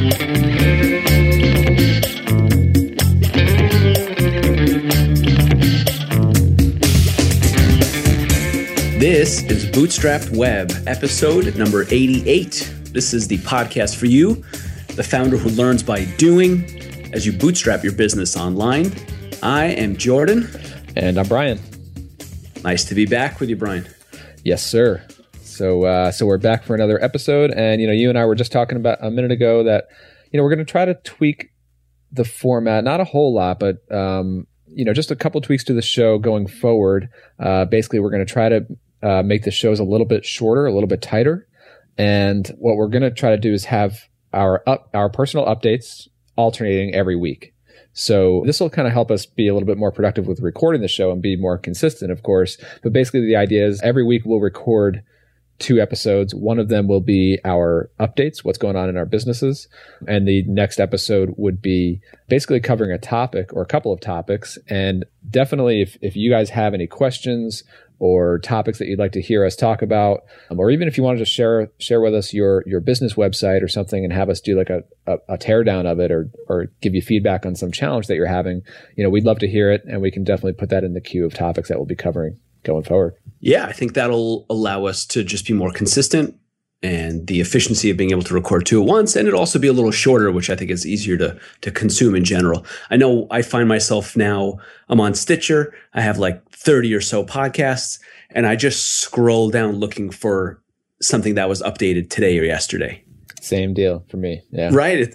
This is Bootstrapped Web, episode number 88. This is the podcast for you, the founder who learns by doing as you bootstrap your business online. I am Jordan. And I'm Brian. Nice to be back with you, Brian. Yes, sir. So we're back for another episode. And, you and I were just talking about a minute ago that, we're going to try to tweak the format, not a whole lot, but, just a couple tweaks to the show going forward. Basically, we're going to try to make the shows a little bit shorter, a little bit tighter. And what we're going to try to do is have our personal updates alternating every week. So this will kind of help us be a little bit more productive with recording the show and be more consistent, of course. But basically the idea is every week we'll record 2 episodes. One of them will be our updates, what's going on in our businesses. And the next episode would be basically covering a topic or a couple of topics. And definitely if you guys have any questions or topics that you'd like to hear us talk about, or even if you want to just share with us your business website or something and have us do like a teardown of it or give you feedback on some challenge that you're having, we'd love to hear it, and we can definitely put that in the queue of topics that we'll be covering going forward. Yeah, I think that'll allow us to just be more consistent and the efficiency of being able to record 2 at once, and it'll also be a little shorter, which I think is easier to consume in general. I know I find myself now, I'm on Stitcher, I have like 30 or so podcasts, and I just scroll down looking for something that was updated today or yesterday. Same deal for me. Yeah. Right.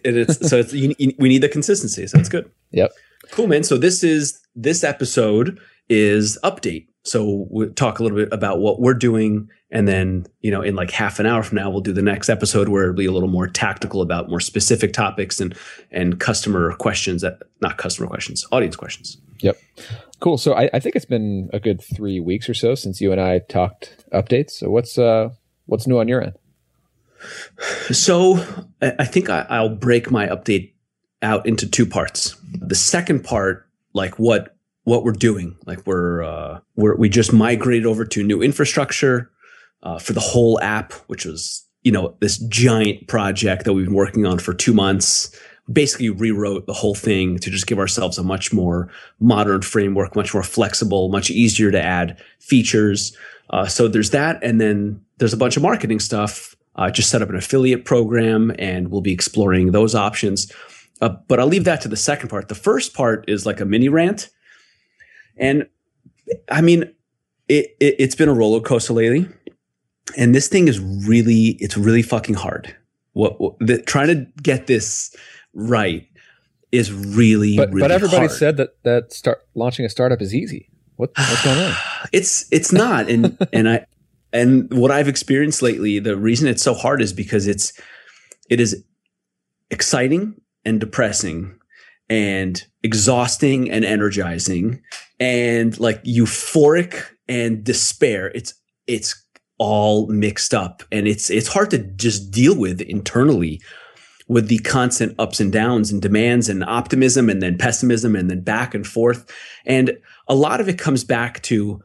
We need the consistency. So it's good. Yep. Cool, man. So this episode is update. So we'll talk a little bit about what we're doing. And then, in like half an hour from now, we'll do the next episode where it'll be a little more tactical about more specific topics and customer questions, not customer questions, audience questions. Yep. Cool. So I think it's been a good 3 weeks or so since you and I talked updates. So what's new on your end? So I think I'll break my update out into 2 parts. The second part, like what we're doing, like we just migrated over to new infrastructure for the whole app, which was, this giant project that we've been working on for 2 months. Basically rewrote the whole thing to just give ourselves a much more modern framework, much more flexible, much easier to add features. So there's that. And then there's a bunch of marketing stuff. Just set up an affiliate program, and we'll be exploring those options. But I'll leave that to the second part. The first part is like a mini rant. And I mean, it's been a roller coaster lately. And this thing is really fucking hard. Trying to get this right is really everybody hard. said that launching a startup is easy. What's going on? It's not. And what I've experienced lately, the reason it's so hard is because it is exciting and depressing and exhausting and energizing and like euphoric and despair. It's all mixed up, and it's hard to just deal with internally with the constant ups and downs and demands and optimism and then pessimism and then back and forth. And a lot of it comes back to,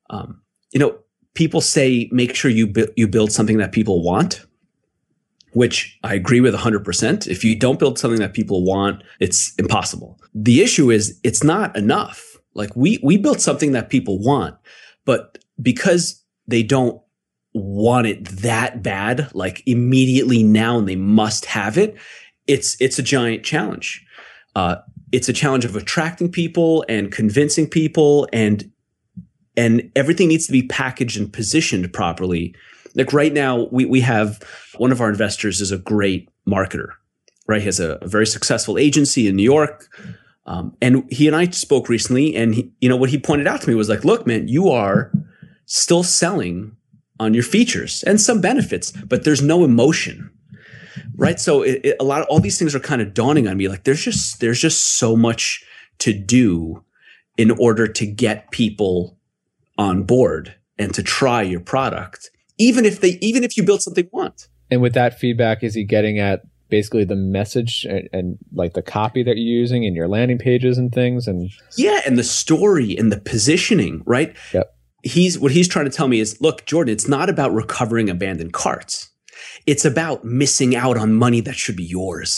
people say, make sure you build something that people want, which I agree with 100%. If you don't build something that people want, it's impossible. The issue is it's not enough. Like we built something that people want, but because they don't want it that bad, like immediately now, and they must have it, it's a giant challenge. It's a challenge of attracting people and convincing people, and everything needs to be packaged and positioned properly. Like right now, we have one of our investors is a great marketer, right? He has a very successful agency in New York. And he and I spoke recently, and what he pointed out to me was like, look, man, you are still selling on your features and some benefits, but there's no emotion, right? So all these things are kind of dawning on me. Like there's just so much to do in order to get people on board and to try your product, even if you build something they want. And with that feedback, is he getting at basically the message and like the copy that you're using in your landing pages and things? And the story and the positioning, right? Yep. What he's trying to tell me is, look, Jordan, it's not about recovering abandoned carts. It's about missing out on money that should be yours.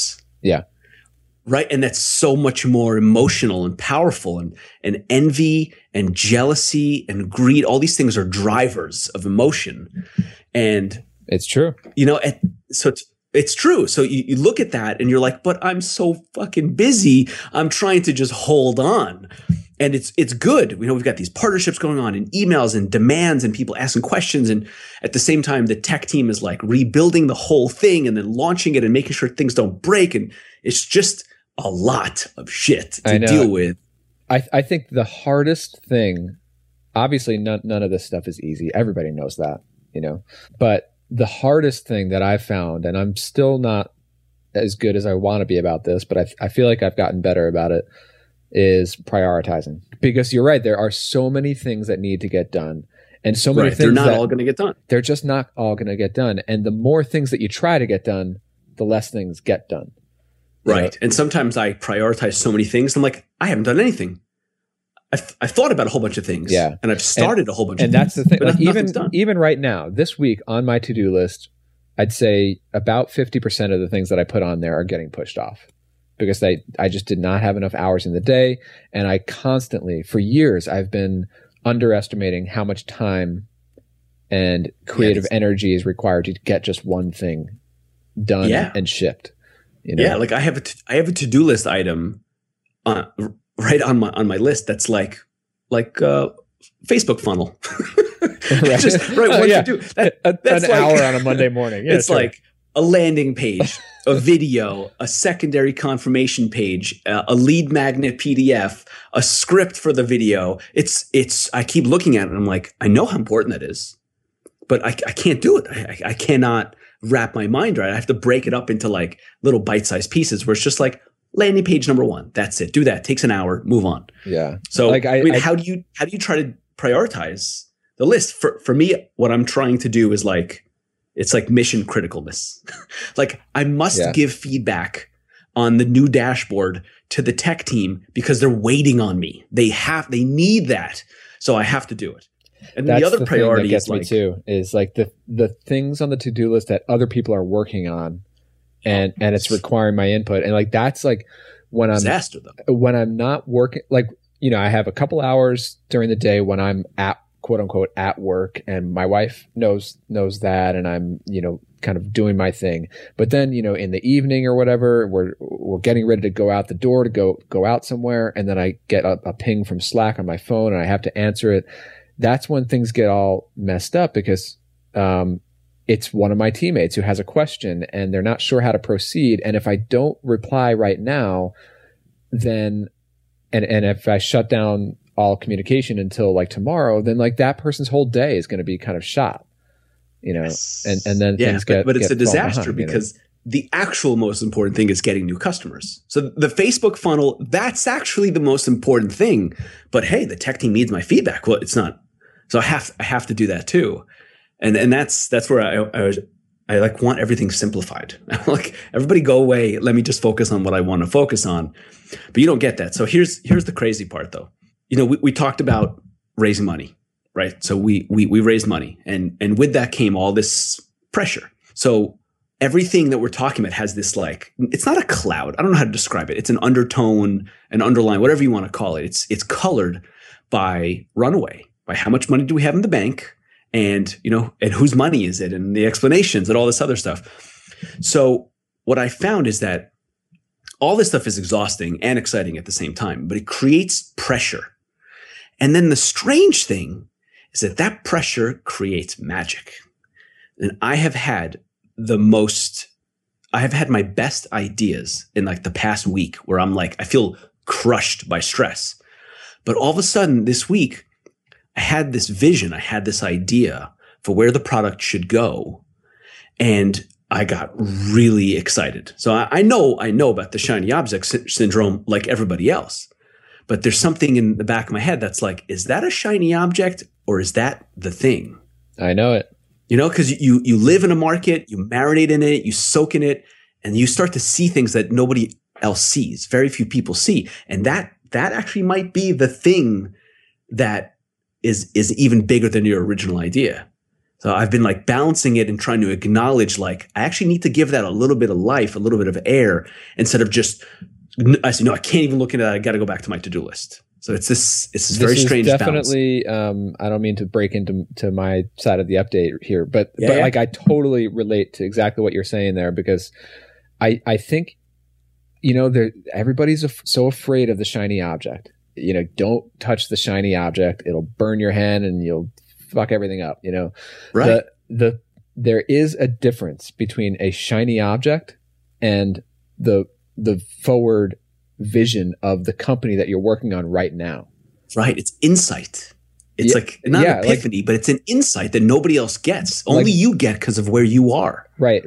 Yeah. Right. And that's so much more emotional and powerful, and envy and jealousy and greed. All these things are drivers of emotion. And it's true. So it's true. So you look at that and you're like, but I'm so fucking busy. I'm trying to just hold on. And it's good. We've got these partnerships going on and emails and demands and people asking questions. And at the same time, the tech team is like rebuilding the whole thing and then launching it and making sure things don't break. And it's just a lot of shit to deal with. I think the hardest thing, obviously none of this stuff is easy. Everybody knows that, but the hardest thing that I've found, and I'm still not as good as I want to be about this, but I feel like I've gotten better about it, is prioritizing. Because you're right, there are so many things that need to get done, and so many things they're not all going to get done. They're just not all going to get done. And the more things that you try to get done, the less things get done. Right. And sometimes I prioritize so many things. I'm like, I haven't done anything. I've thought about a whole bunch of things. Yeah. And I've started a whole bunch of things. And that's the thing. But Like even right now, this week on my to-do list, I'd say about 50% of the things that I put on there are getting pushed off because I just did not have enough hours in the day. And I constantly, for years, I've been underestimating how much time and creative energy is required to get just one thing done and shipped. Yeah, like I have a to-do list item right on my list that's like Facebook funnel. Just what to do. That's an hour on a Monday morning. Yeah, it's like a landing page, a video, a secondary confirmation page, a lead magnet PDF, a script for the video. It's I keep looking at it and I'm like, I know how important that is, but I can't do it. I cannot wrap my mind around it. I have to break it up into like little bite-sized pieces where it's just like landing page number 1. That's it. Do that. Takes an hour. Move on. Yeah. So like how do you try to prioritize the list? For me, what I'm trying to do is like, it's like mission criticalness. Like I must give feedback on the new dashboard to the tech team because they're waiting on me. They need that. So I have to do it. And that's the other priority that gets is like, me too, is like the things on the to-do list that other people are working on and it's requiring my input. And like, that's like when disaster though. When I'm not working, like, I have a couple hours during the day when I'm at quote unquote at work, and my wife knows that. And I'm, kind of doing my thing. But then, in the evening or whatever, we're getting ready to go out the door to go out somewhere. And then I get a ping from Slack on my phone and I have to answer it. That's when things get all messed up because it's one of my teammates who has a question and they're not sure how to proceed. And if I don't reply right now, then and if I shut down all communication until like tomorrow, then like that person's whole day is going to be kind of shot, Yes. and then things get it's a disaster behind, because the actual most important thing is getting new customers. So the Facebook funnel, that's actually the most important thing. But hey, the tech team needs my feedback. Well, it's not. So I have to do that too. And that's where I like want everything simplified. Like everybody go away. Let me just focus on what I want to focus on. But you don't get that. So here's the crazy part though. We talked about raising money, right? So we raised money and with that came all this pressure. So everything that we're talking about has this like, it's not a cloud. I don't know how to describe it. It's an undertone, an underline, whatever you want to call it. It's colored by runway, by how much money do we have in the bank and, and whose money is it and the explanations and all this other stuff. So what I found is that all this stuff is exhausting and exciting at the same time, but it creates pressure. And then the strange thing is that pressure creates magic. And I have had my best ideas in like the past week where I'm like, I feel crushed by stress. But all of a sudden this week, I had this vision, I had this idea for where the product should go. And I got really excited. So I know about the shiny object syndrome like everybody else. But there's something in the back of my head that's like, is that a shiny object or is that the thing? I know it. Because you live in a market, you marinate in it, you soak in it, and you start to see things that nobody else sees. Very few people see. And that actually might be the thing that is even bigger than your original idea. So I've been like balancing it and trying to acknowledge like I actually need to give that a little bit of life, a little bit of air, instead of just I say, no, I can't even look into that. I got to go back to my to-do list. So it's this very strange definitely balance. I don't mean to break into my side of the update here, but like I totally relate to exactly what you're saying there, because I think, everybody's so afraid of the shiny object. Don't touch the shiny object. It'll burn your hand and you'll fuck everything up, Right. There is a difference between a shiny object and the forward vision of the company that you're working on right now. Right. It's insight. It's like not an epiphany, but it's an insight that nobody else gets. Only you get because of where you are. Right.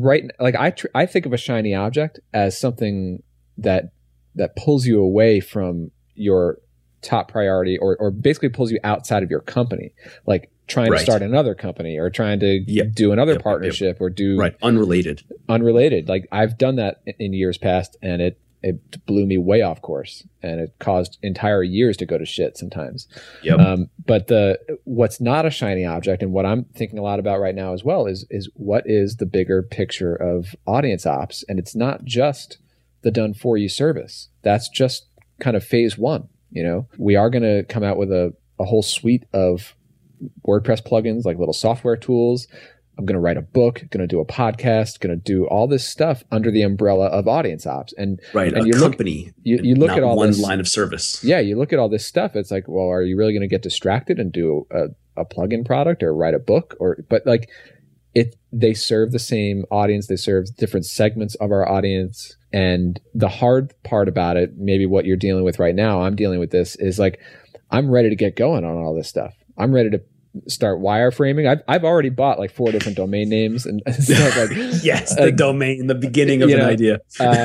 I think of a shiny object as something that pulls you away from your top priority, or basically pulls you outside of your company, like trying to start another company or trying to do another partnership or do unrelated. Like I've done that in years past, and it blew me way off course, and it caused entire years to go to shit sometimes. But what's not a shiny object, and what I'm thinking a lot about right now as well, is what is the bigger picture of audience ops? And it's not just the done for you service. That's just kind of phase one. We are going to come out with a whole suite of WordPress plugins, like little software tools. I'm going to write a book, going to do a podcast, going to do all this stuff under the umbrella of audience ops. And a company. You look at all one this, line of service. Yeah, you look at all this stuff. It's like, well, are you really going to get distracted and do a plugin product or write a book? But like they serve the same audience. They serve different segments of our audience. And the hard part about it, maybe what you're dealing with right now, I'm dealing with this, is like, I'm ready to get going on all this stuff. I'm ready to start wireframing. I've already bought like 4 different domain names and stuff like the domain, the beginning of an idea.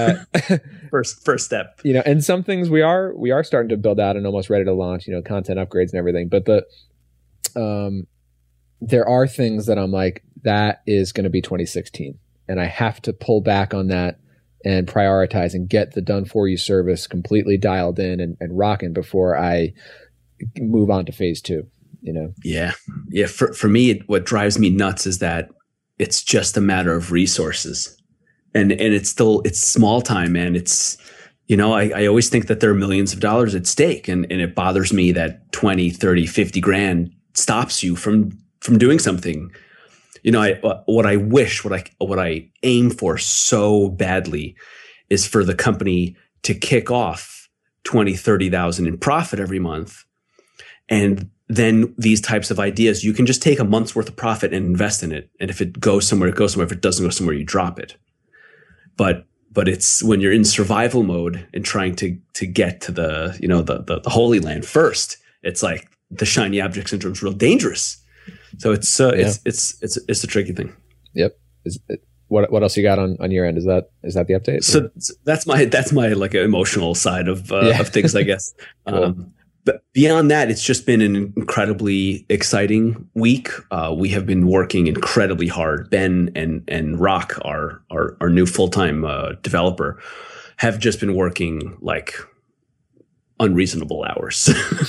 First step. And some things we are starting to build out and almost ready to launch, content upgrades and everything. But there are things that I'm like, that is going to be 2016. And I have to pull back on that and prioritize and get the done for you service completely dialed in and rocking before I move on to phase 2. Yeah. For me, what drives me nuts is that it's just a matter of resources, and it's small time, man. It's, I always think that there are millions of dollars at stake, and it bothers me that 20, 30, 50 grand stops you from doing something. What I aim for so badly is for the company to kick off 20, 30,000 in profit every month. And then these types of ideas, you can just take a month's worth of profit and invest in it. And if it goes somewhere, it goes somewhere. If it doesn't go somewhere, you drop it. But it's when you're in survival mode and trying to get to the Holy Land first, it's like the shiny object syndrome is real dangerous. So it's a tricky thing. Yep. What else you got on your end? Is that the update? So that's my like emotional side of things, I guess. Cool. But beyond that, it's just been an incredibly exciting week. We have been working incredibly hard. Ben and Rock, our new full-time developer, have just been working like unreasonable hours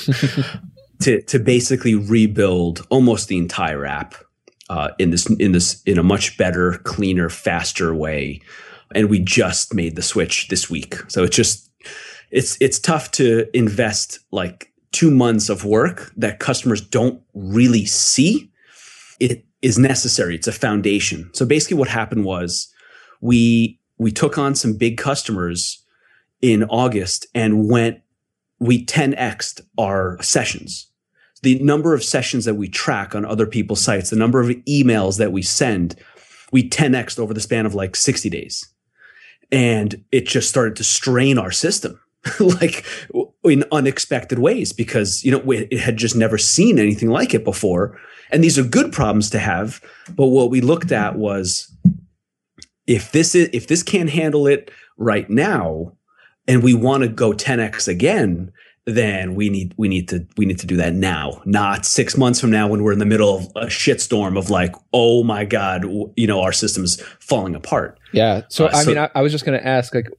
to basically rebuild almost the entire app in a much better, cleaner, faster way. And we just made the switch this week. So it's tough to invest like 2 months of work that customers don't really see. It is necessary. It's a foundation. So basically what happened was we took on some big customers in August and we 10x'd our sessions. The number of sessions that we track on other people's sites, the number of emails that we send, we 10x'd over the span of like 60 days. And it just started to strain our system like in unexpected ways because, it had just never seen anything like it before. And these are good problems to have. But what we looked at was if this can't handle it right now and we want to go 10x again, then we need to do that now, not 6 months from now when we're in the middle of a shitstorm of like, oh my God, our system's falling apart. Yeah. So I was just going to ask, like,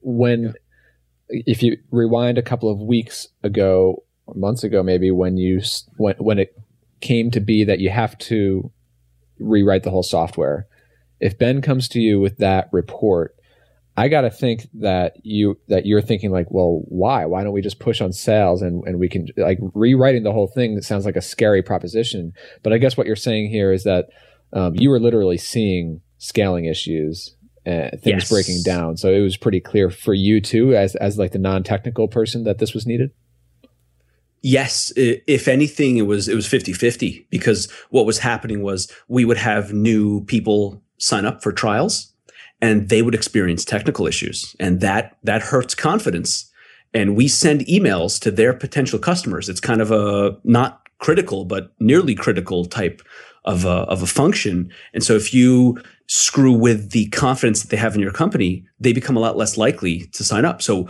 if you rewind a couple of weeks ago, or months ago, maybe when it came to be that you have to rewrite the whole software. If Ben comes to you with that report, I got to think that you're thinking like, well, why don't we just push on sales and we can, like, rewriting the whole thing sounds like a scary proposition. But I guess what you're saying here is that you were literally seeing scaling issues, things breaking down. So it was pretty clear for you too, as like the non-technical person, that this was needed. Yes. If anything, it was 50-50, because what was happening was we would have new people sign up for trials and they would experience technical issues, and that hurts confidence. And we send emails to their potential customers. It's kind of a not critical, but nearly critical type of a function. And so if you screw with the confidence that they have in your company, they become a lot less likely to sign up. So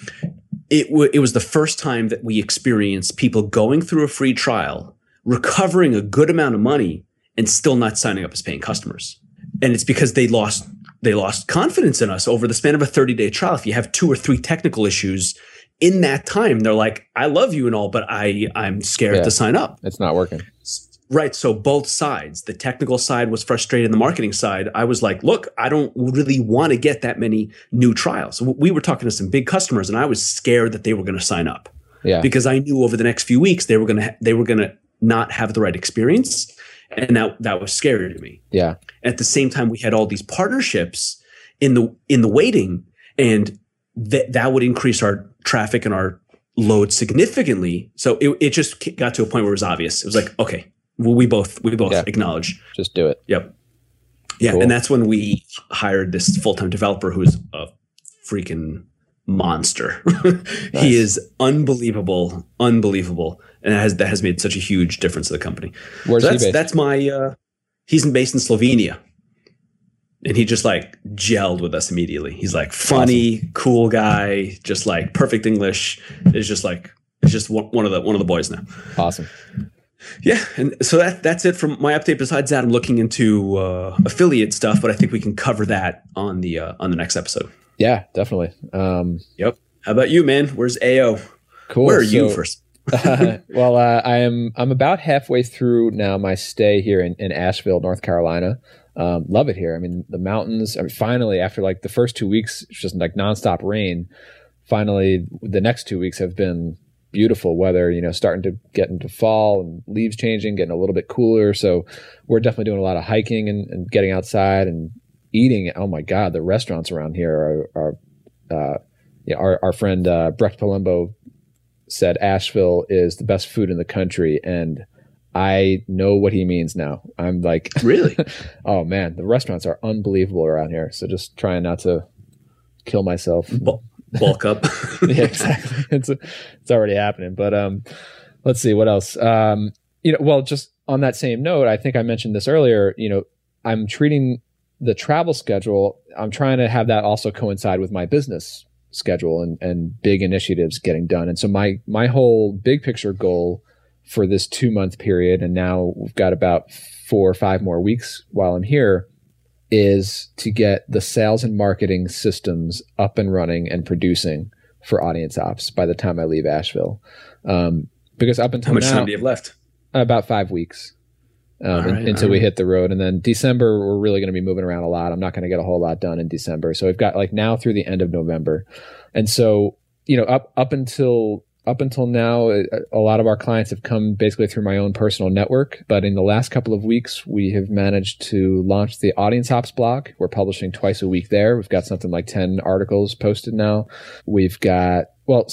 it was the first time that we experienced people going through a free trial, recovering a good amount of money, and still not signing up as paying customers. And it's because they lost confidence in us over the span of a 30-day trial. If you have 2 or 3 technical issues in that time, they're like, I love you and all, but I'm scared to sign up. It's not working. Right. So both sides, the technical side was frustrated. The marketing side, I was like, look, I don't really want to get that many new trials. We were talking to some big customers, and I was scared that they were going to sign up. Yeah. Because I knew over the next few weeks they were going to not have the right experience. And that was scary to me. Yeah. At the same time, we had all these partnerships in the waiting, and that would increase our traffic and our load significantly. So it just got to a point where it was obvious. It was like, okay, well, we both acknowledge. Just do it. Yep. Yeah. Cool. And that's when we hired this full-time developer who's a freaking monster. Nice. He is unbelievable. And that has made such a huge difference to the company. Where's he based? That's my, he's based in Slovenia. And he just like gelled with us immediately. He's like funny, awesome, cool guy, just like perfect English. It's just one of the boys now. Awesome. Yeah. And so that's it from my update. Besides that, I'm looking into affiliate stuff, but I think we can cover that on the next episode. Yeah, definitely. Yep. How about you, man? Where's AO? Cool. Where are you first? Well, I'm about halfway through now my stay here in Asheville, North Carolina. Love it here. I mean, the mountains. I mean, finally, after like the first 2 weeks, it's just like nonstop rain. Finally, the next 2 weeks have been beautiful weather. Starting to get into fall and leaves changing, getting a little bit cooler. So we're definitely doing a lot of hiking and getting outside and eating. Oh my God, the restaurants around here are our friend Brecht Palumbo said Asheville is the best food in the country, and I know what he means now. I'm like, really? Oh man, the restaurants are unbelievable around here. So just trying not to kill myself. Bulk up. Yeah, exactly. It's already happening. But let's see what else. Well, just on that same note, I think I mentioned this earlier. I'm treating the travel schedule. I'm trying to have that also coincide with my business schedule and big initiatives getting done. And so my whole big picture goal for this 2-month period, and now we've got about 4 or 5 more weeks while I'm here, is to get the sales and marketing systems up and running and producing for Audience Ops by the time I leave Asheville. Because up until how much now, time do you have left? About 5 weeks. Until we hit the road. And then December, we're really going to be moving around a lot. I'm not going to get a whole lot done in December. So we've got like now through the end of November. And so, up until now, a lot of our clients have come basically through my own personal network. But in the last couple of weeks, we have managed to launch the Audience Ops blog. We're publishing twice a week there. We've got something like 10 articles posted now. We've got,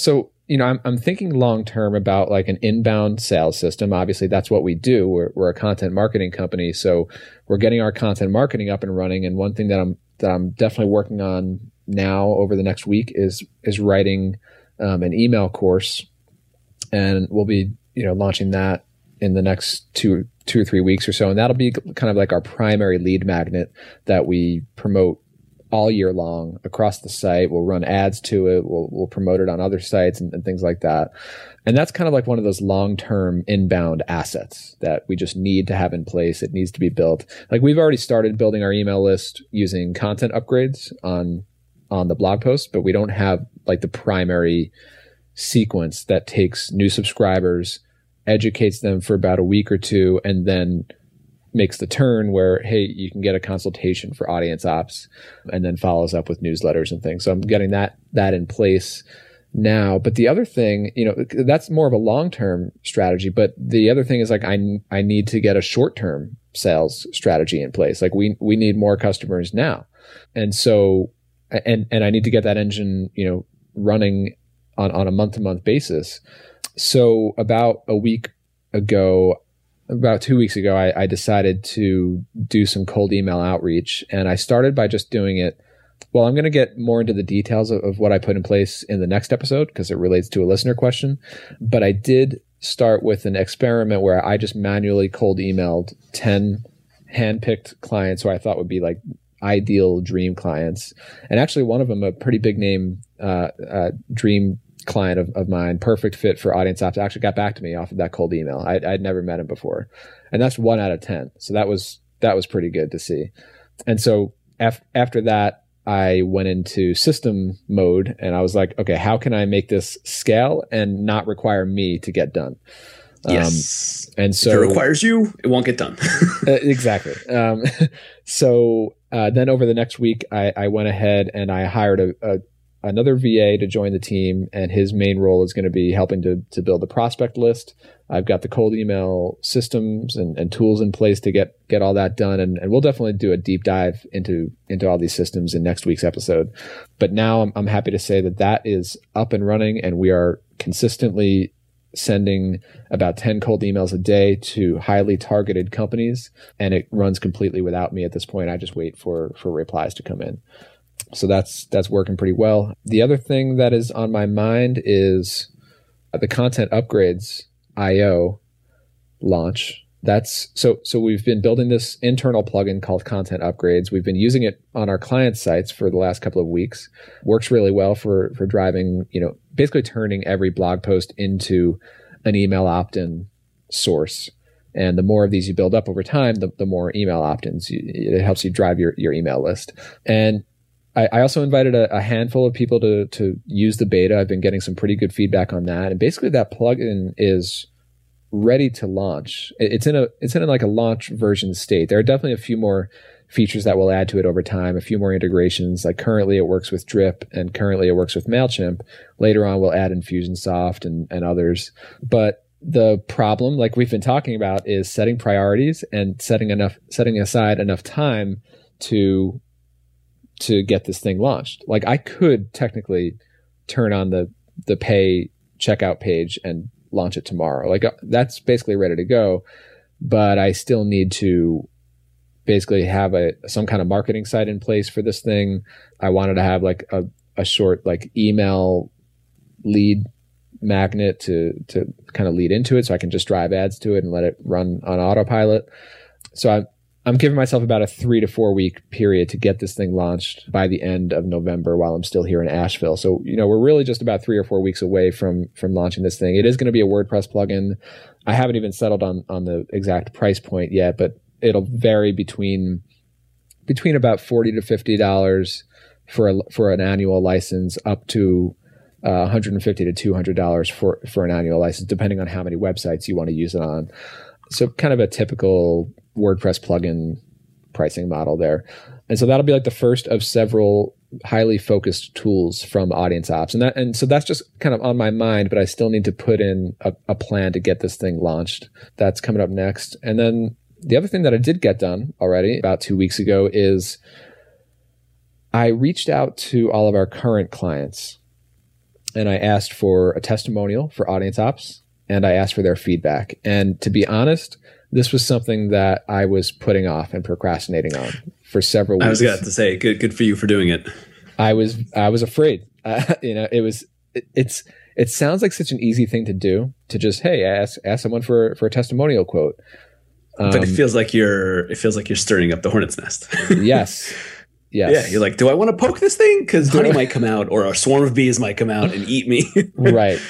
I'm thinking long term about like an inbound sales system. Obviously, that's what we do. We're a content marketing company, so we're getting our content marketing up and running. And one thing that I'm definitely working on now over the next week is writing an email course, and we'll be launching that in the next two or 3 weeks or so. And that'll be kind of like our primary lead magnet that we promote all year long across the site. We'll run ads to it. We'll promote it on other sites and things like that. And that's kind of like one of those long-term inbound assets that we just need to have in place. It needs to be built. Like we've already started building our email list using content upgrades on the blog post, but we don't have like the primary sequence that takes new subscribers, educates them for about a week or two, and then makes the turn where, hey, you can get a consultation for audience ops, and then follows up with newsletters and things. So I'm getting that in place now. But the other thing, that's more of a long-term strategy. But the other thing is like, I need to get a short-term sales strategy in place. Like we need more customers now. And so, and I need to get that engine, running on a month-to-month basis. So about 2 weeks ago, I decided to do some cold email outreach, and I started by just doing it. Well, I'm going to get more into the details of what I put in place in the next episode because it relates to a listener question. But I did start with an experiment where I just manually cold emailed 10 handpicked clients who I thought would be like ideal dream clients. And actually one of them, a pretty big name dream client of mine, perfect fit for audience ops, actually got back to me off of that cold email. I'd never met him before. And that's 1 out of 10. So that was pretty good to see. And so after that, I went into system mode and I was like, okay, how can I make this scale and not require me to get done? Yes. And so if it requires you, it won't get done. Exactly. So then over the next week, I went ahead and I hired another VA to join the team, and his main role is going to be helping to build the prospect list. I've got the cold email systems and tools in place to get all that done. And we'll definitely do a deep dive into all these systems in next week's episode. But now I'm happy to say that is up and running, and we are consistently sending about 10 cold emails a day to highly targeted companies. And it runs completely without me at this point. I just wait for replies to come in. So that's working pretty well. The other thing that is on my mind is the Content Upgrades IO launch. So we've been building this internal plugin called Content Upgrades. We've been using it on our client sites for the last couple of weeks. Works really well for driving, basically turning every blog post into an email opt-in source. And the more of these you build up over time, the more email opt-ins. It helps you drive your email list. And I also invited a handful of people to use the beta. I've been getting some pretty good feedback on that. And basically that plugin is ready to launch. It's in like a launch version state. There are definitely a few more features that we'll add to it over time, a few more integrations. Like currently it works with Drip and currently it works with MailChimp. Later on we'll add Infusionsoft and others. But the problem, like we've been talking about, is setting priorities and setting aside enough time to get this thing launched. Like I could technically turn on the pay checkout page and launch it tomorrow. Like that's basically ready to go, but I still need to basically have some kind of marketing site in place for this thing. I wanted to have like a short like email lead magnet to kind of lead into it so I can just drive ads to it and let it run on autopilot. So I'm giving myself about a 3 to 4 week period to get this thing launched by the end of November while I'm still here in Asheville. So, we're really just about 3 or 4 weeks away from launching this thing. It is going to be a WordPress plugin. I haven't even settled on the exact price point yet, but it'll vary between about $40 to $50 for an annual license up to $150 to $200 for an annual license, depending on how many websites you want to use it on. So kind of a typical WordPress plugin pricing model there. And so that'll be like the first of several highly focused tools from Audience Ops. And so that's just kind of on my mind, but I still need to put in a plan to get this thing launched. That's coming up next. And then the other thing that I did get done already about 2 weeks ago is I reached out to all of our current clients and I asked for a testimonial for Audience Ops and I asked for their feedback. And to be honest, this was something that I was putting off and procrastinating on for several weeks. I was going to say, good for you for doing it. I was afraid. It sounds like such an easy thing to do, to just, hey, ask someone for a testimonial quote. But it feels like you're stirring up the hornet's nest. Yes. Yeah, you're like, do I want to poke this thing? Because honey might come out, or a swarm of bees might come out and eat me. Right.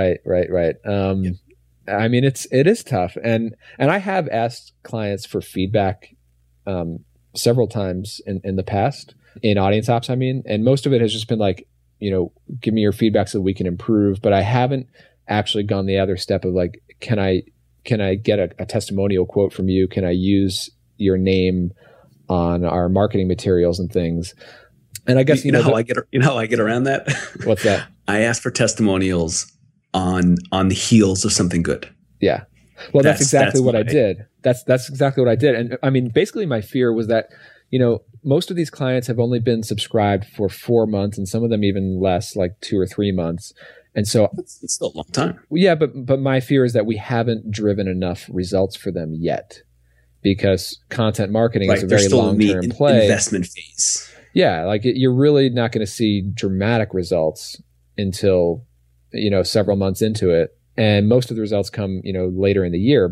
I mean, it is tough, and I have asked clients for feedback several times in the past in Audience Ops. I mean, and most of it has just been like, give me your feedback so we can improve. But I haven't actually gone the other step of like, can I can I get a testimonial quote from you? Can I use your name on our marketing materials and things? And I guess, you know how I get around that? What's that? I ask for testimonials on the heels of something good. Yeah. Well, that's exactly what I did. That's exactly what I did. And I mean, basically my fear was that, most of these clients have only been subscribed for 4 months, and some of them even less, like 2 or 3 months. And so it's still a long time. Yeah, but my fear is that we haven't driven enough results for them yet, because content marketing is a very long-term play. Investment phase. Yeah, like you're really not going to see dramatic results until, several months into it. And most of the results come, later in the year.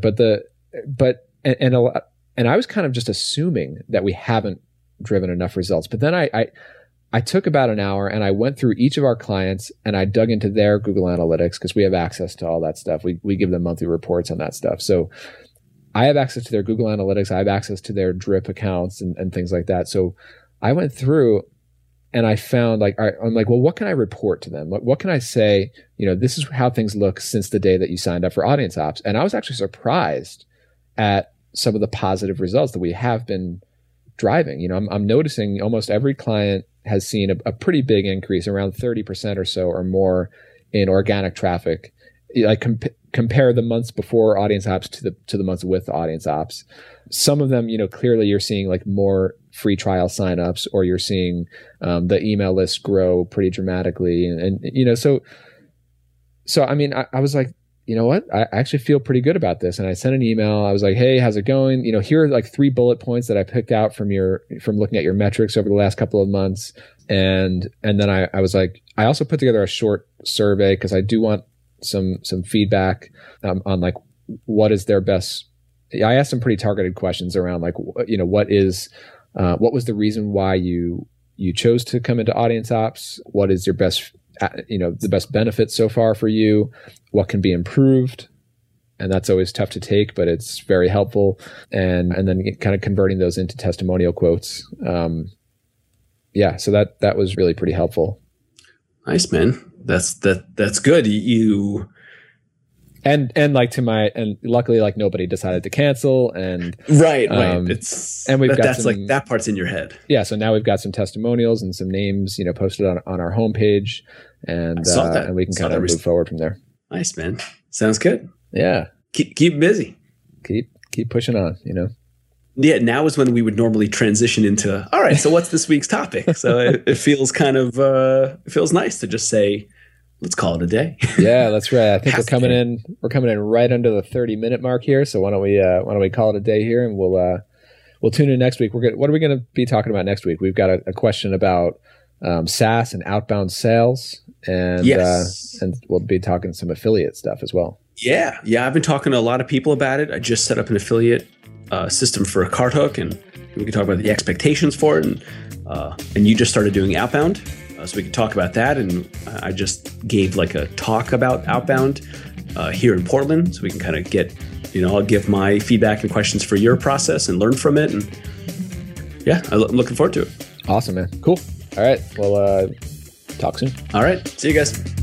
And I was kind of just assuming that we haven't driven enough results. But then I took about an hour and I went through each of our clients and I dug into their Google Analytics, because we have access to all that stuff. We give them monthly reports on that stuff. So I have access to their Google Analytics. I have access to their Drip accounts and things like that. So I went through and I found I'm like, well, what can I report to them? What can I say? This is how things look since the day that you signed up for Audience Ops. And I was actually surprised at some of the positive results that we have been driving. I'm noticing almost every client has seen a pretty big increase, around 30% or so or more, in organic traffic. Compare the months before Audience Ops to the months with Audience Ops. Some of them, clearly you're seeing like more free trial signups, or you're seeing the email list grow pretty dramatically. And so I mean, I was like, you know what? I actually feel pretty good about this. And I sent an email. I was like, hey, how's it going? Here are like 3 bullet points that I picked out from looking at your metrics over the last couple of months. And then I was like, I also put together a short survey, because I do want some feedback on like what is their best. I asked some pretty targeted questions around like, what was the reason why you chose to come into Audience Ops? What is your best, the best benefit so far for you? What can be improved? And that's always tough to take, but it's very helpful. And then kind of converting those into testimonial quotes. So that was really pretty helpful. Nice, man. That's good. You and luckily like nobody decided to cancel, and right. And that part's in your head. Yeah. So now we've got some testimonials and some names, posted on our homepage, and we can kind of move forward from there. Nice, man. Sounds good. Yeah. Keep busy. Keep pushing on, Yeah, now is when we would normally transition into, all right, so what's this week's topic? So it feels kind of, it feels nice to just say, let's call it a day. Yeah, that's right. I think we're coming in right under the 30-minute mark here. So why don't we call it a day here, and we'll tune in next week. What are we going to be talking about next week? We've got a question about SaaS and outbound sales, and yes. And we'll be talking some affiliate stuff as well. Yeah. I've been talking to a lot of people about it. I just set up an affiliate system for a cart hook, and we can talk about the expectations for it. And you just started doing outbound, so we can talk about that. And I just gave like a talk about outbound here in Portland, so we can kind of get, I'll give my feedback and questions for your process and learn from it. And yeah, I'm looking forward to it. Awesome, man. Cool. All right. Well, talk soon. All right. See you guys.